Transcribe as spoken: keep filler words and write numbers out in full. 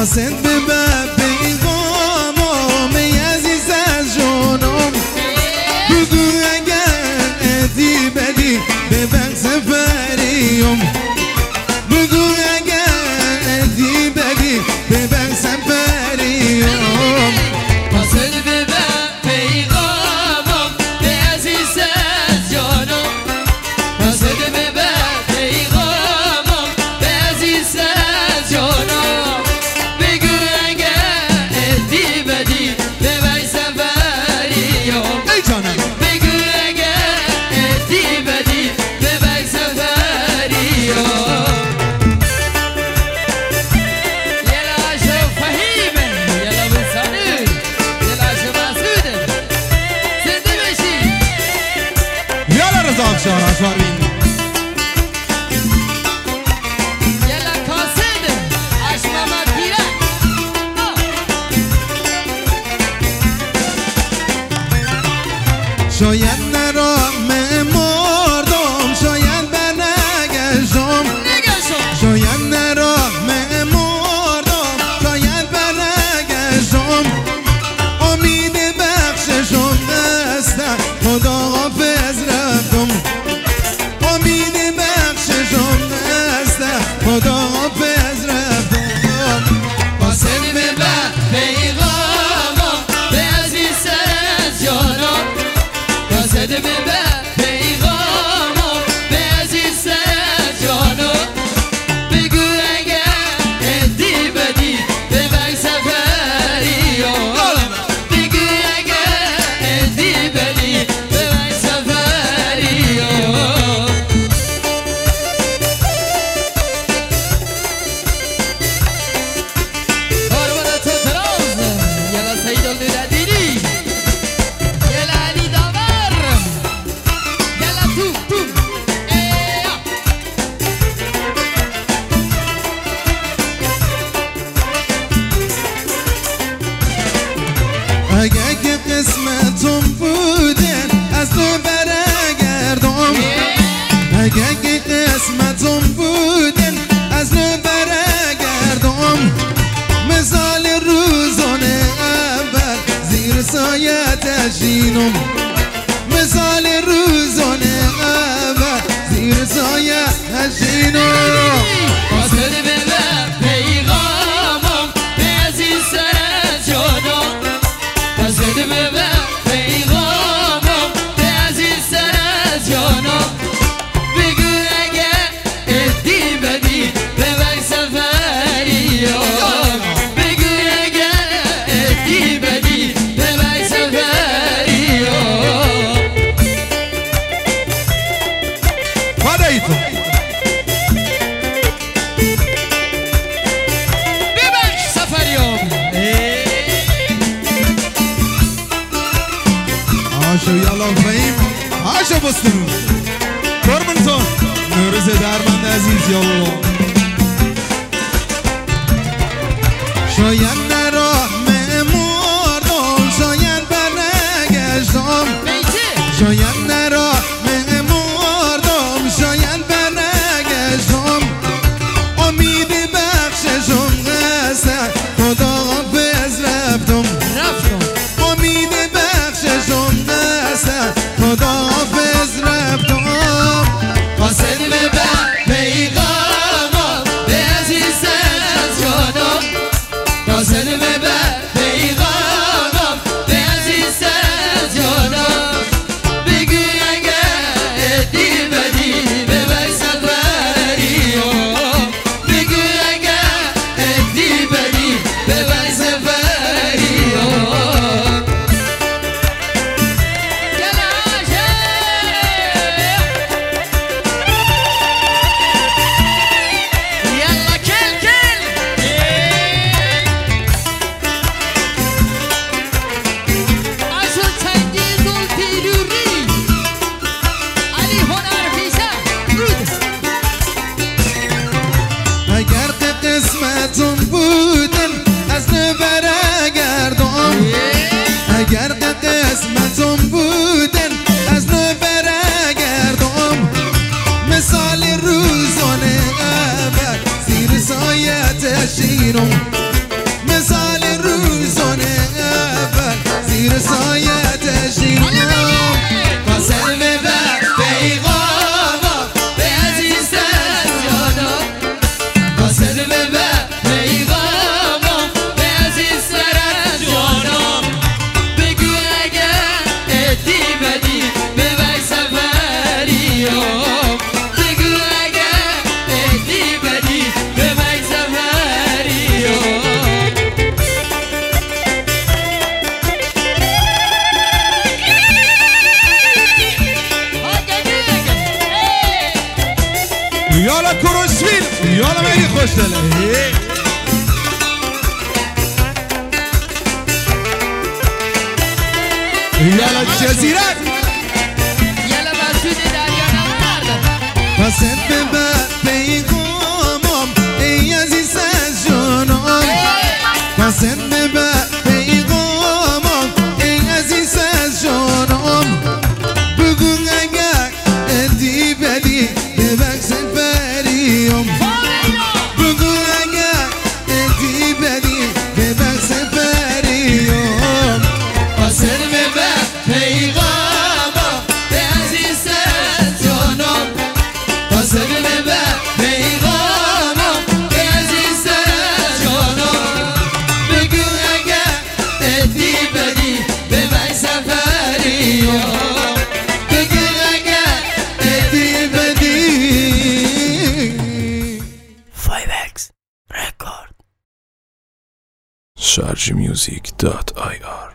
قاصد به بب پیغامم ای عزیز از جانم بگو اگر ادی بدی ببر سفریم بگو اگر ادی بدی ببر سفریم قاصد به بب پیغامم ای عزیز از جانم قاصد به بب پیغامم ای عزیز از جانم بگو اگر ادی بدی ببر سفریم ای جانم بگو اگر ادی بدی ببر سفریم یلا عشق فهیمه یلا بسانه یلا عشق مسعوده زنده بشی یالا رضا افشار اشوارین یلا قاصد عشق محمد پیرک شاید نرام مردم شاید برنگشتم نگشم شاید نرام مردم شاید برنگشتم امید بخششم دستم خدا حافظ رفتم امید بخششم دستم خدا حافظ رفتم قاصد به بب پیغامم به عزیز سر از جانم قاصد به بب پیغامم به عزیز سر از جانم بگو اگر ادی بدی ببر سفریم بگو اگر ادی بدی ببر سفریم قربان تو تراز یلا سید الدینی یلا علی داور یلا تو تو ایا اگه که قسمتم بودن از تو برگردم اگه که قسمتم بودن از تو برگردم مثال روزانه اول زیر سایه تشینم مثال روزانه اول زیر سایه تشینم قاصد به بب پیغامم به عزیز سر از جانم قاصد به بب پیغامم به عزیز سر از جانم بگو اگر ادی بدی ببر سفریم بگو اگر ادی بدی ببر سفریم فدایتون ببر سفریم آشو یالا فهیم آشو بستنو قربونتون نوروز درمند عزیز یالا شاید نراه مردم شاید برنگشتم بیتی شاید نراه مردم شاید برنگشتم امید بخششم هستم خدا حافظ رفتم رفتم امید بخششم هستم خدا حافظ رفتم قاصد به بب پیغامم به عزیز سر از جانم قاصد به بب پیغامم به عزیز سر از جانم بگو اگر ادی بدی ببر سفریم بگو اگر ادی بدی ببر سفریم یلا عاشق یلا کل کل عاشق چنگیز التیلوری علی هنر پیشه رود اگر که قسمتم بودن از تو برگردم اگر که قسمتم بودن از تو برگردم مثال روزانه اول زیر سایه تشینم خوش دله یالا جزیره یالا مسعود دریا نورد پسند ببر پیغامم ای عزیز از جانم پسند ببر پیغامم ای عزیز از جانم بگو اگر ادی بدی ببخشن فریم بگو اگر ادی بدی ببخشن فریم پسند ببر پیغامم ای عزیز از جانم پسند ببر پیغامم ای عزیز از جانم بگو اگر ادی بدی ببخشن فریم بگو اگر ادی بدی فایو اکس Record شارژ میوزیک دات آی آر